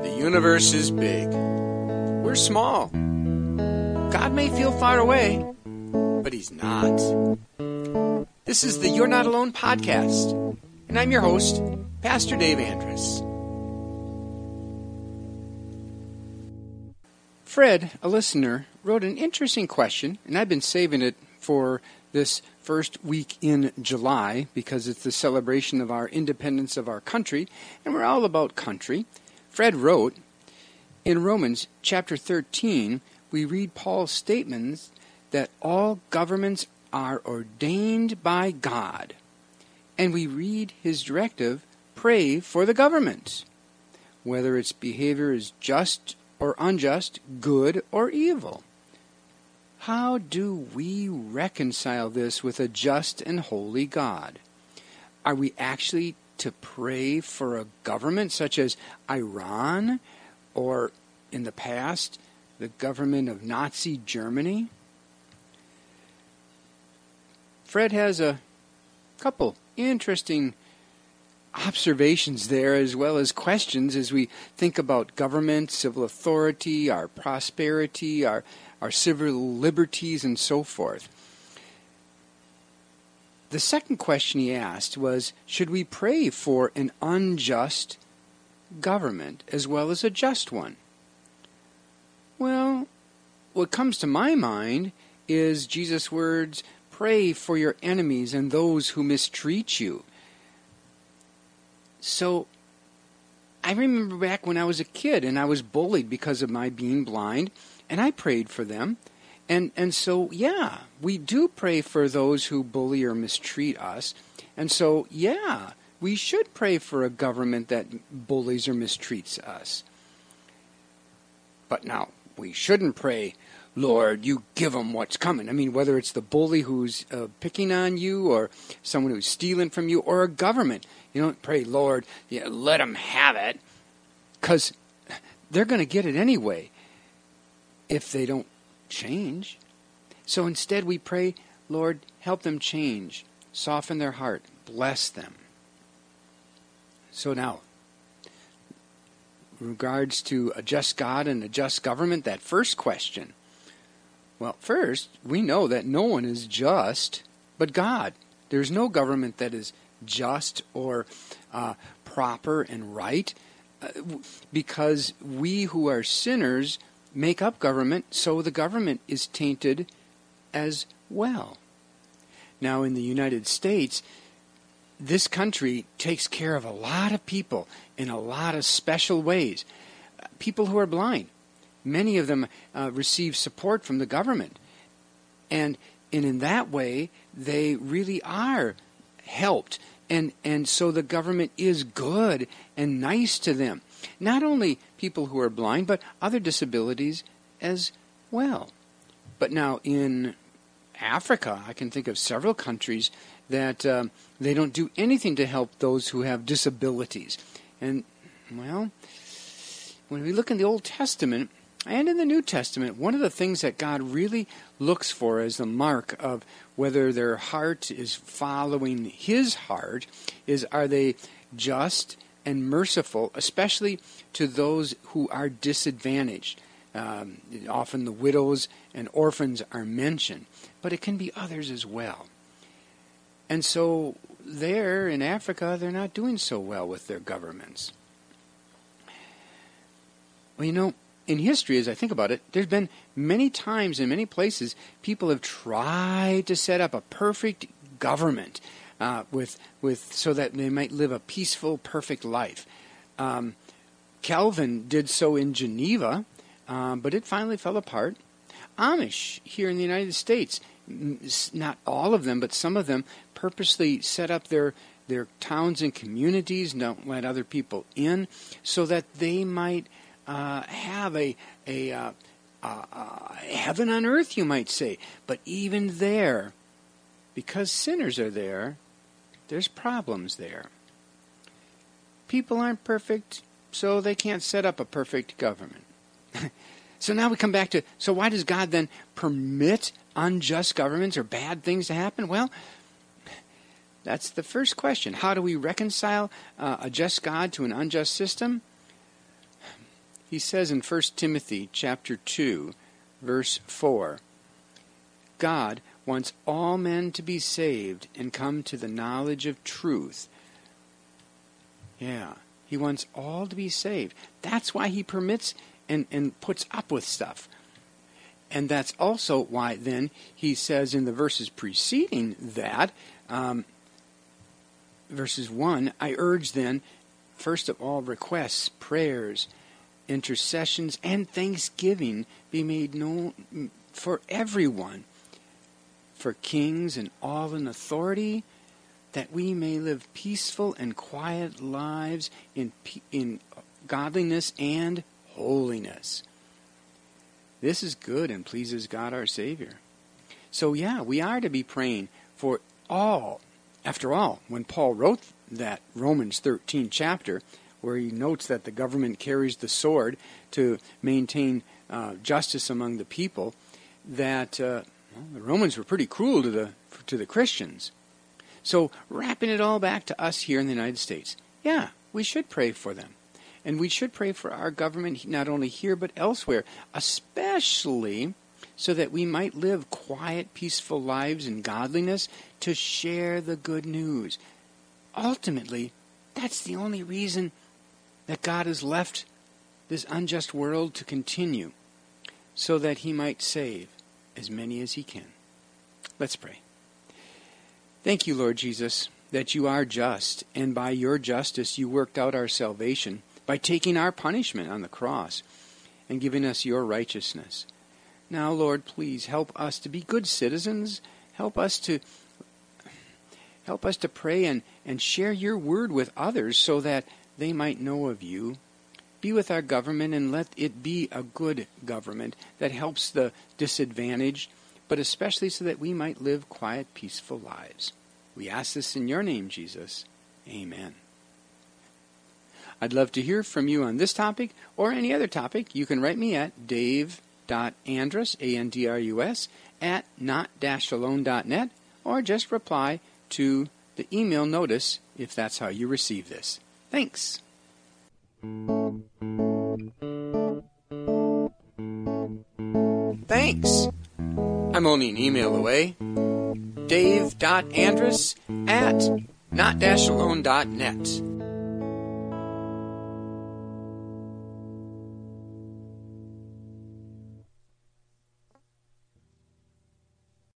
The universe is big. We're small. God may feel far away, but He's not. This is the You're Not Alone podcast, and I'm your host, Pastor Dave Andrus. Fred, a listener, wrote an interesting question, and I've been saving it for this first week in July because it's the celebration of our independence of our country, and we're all about country. Fred wrote, in Romans chapter 13, we read Paul's statements that all governments are ordained by God, and we read his directive, pray for the government, whether its behavior is just or unjust, good or evil. How do we reconcile this with a just and holy God? Are we actually to pray for a government such as Iran or, in the past, the government of Nazi Germany? Fred has a couple interesting observations there as well as questions as we think about government, civil authority, our prosperity, our civil liberties, and so forth. The second question he asked was, should we pray for an unjust government as well as a just one? Well, what comes to my mind is Jesus' words, pray for your enemies and those who mistreat you. So, I remember back when I was a kid and I was bullied because of my being blind, and I prayed for them. And so, yeah, we do pray for those who bully or mistreat us. And so, yeah, we should pray for a government that bullies or mistreats us. But now, we shouldn't pray, Lord, you give them what's coming. I mean, whether it's the bully who's picking on you or someone who's stealing from you or a government. You don't pray, Lord, let them have it, because they're going to get it anyway if they don't change. So instead we pray, Lord, help them change, soften their heart, bless them. So now, in regards to a just God and a just government, that first question. Well, first, we know that no one is just but God. There's no government that is just or proper and right, because we who are sinners make up government, so the government is tainted as well. Now, in the United States, this country takes care of a lot of people in a lot of special ways. People who are blind, many of them receive support from the government. And in that way, they really are helped. And so the government is good and nice to them. Not only people who are blind, but other disabilities as well. But now in Africa, I can think of several countries that they don't do anything to help those who have disabilities. And, well, when we look in the Old Testament and in the New Testament, one of the things that God really looks for as the mark of whether their heart is following His heart is, are they just and merciful, especially to those who are disadvantaged. Often the widows and orphans are mentioned, but it can be others as well. And so there in Africa, they're not doing so well with their governments. Well, in history, as I think about it, there's been many times in many places people have tried to set up a perfect government so that they might live a peaceful, perfect life. Calvin did so in Geneva, but it finally fell apart. Amish here in the United States, not all of them, but some of them purposely set up their towns and communities, don't let other people in, so that they might have a heaven on earth, you might say. But even there, because sinners are there, there's problems there. People aren't perfect, so they can't set up a perfect government. So now we come back to, so why does God then permit unjust governments or bad things to happen? Well, that's the first question. How do we reconcile a just God to an unjust system? He says in 1 Timothy chapter 2, verse 4, God wants all men to be saved and come to the knowledge of truth. Yeah, he wants all to be saved. That's why he permits and puts up with stuff. And that's also why then he says in the verses preceding that, verses 1, I urge then, first of all, requests, prayers, intercessions, and thanksgiving be made known for everyone, for kings and all in authority, that we may live peaceful and quiet lives in godliness and holiness. This is good and pleases God our Savior. So yeah, we are to be praying for all. After all, when Paul wrote that Romans 13 chapter, where he notes that the government carries the sword to maintain justice among the people, that the Romans were pretty cruel to the Christians. So wrapping it all back to us here in the United States, yeah, we should pray for them. And we should pray for our government not only here but elsewhere, especially so that we might live quiet, peaceful lives in godliness to share the good news. Ultimately, that's the only reason that God has left this unjust world to continue, so that he might save as many as he can. Let's pray. Thank you, Lord Jesus, that you are just, and by your justice you worked out our salvation by taking our punishment on the cross and giving us your righteousness. Now, Lord, please help us to be good citizens. Help us to pray and share your word with others so that they might know of you. Be with our government and let it be a good government that helps the disadvantaged, but especially so that we might live quiet, peaceful lives. We ask this in your name, Jesus. Amen. I'd love to hear from you on this topic or any other topic. You can write me at dave.andrus, A-N-D-R-U-S, at not-alone.net, or just reply to the email notice if that's how you receive this. Thanks. Thanks. I'm only an email away. dave.andrus at not-alone.net.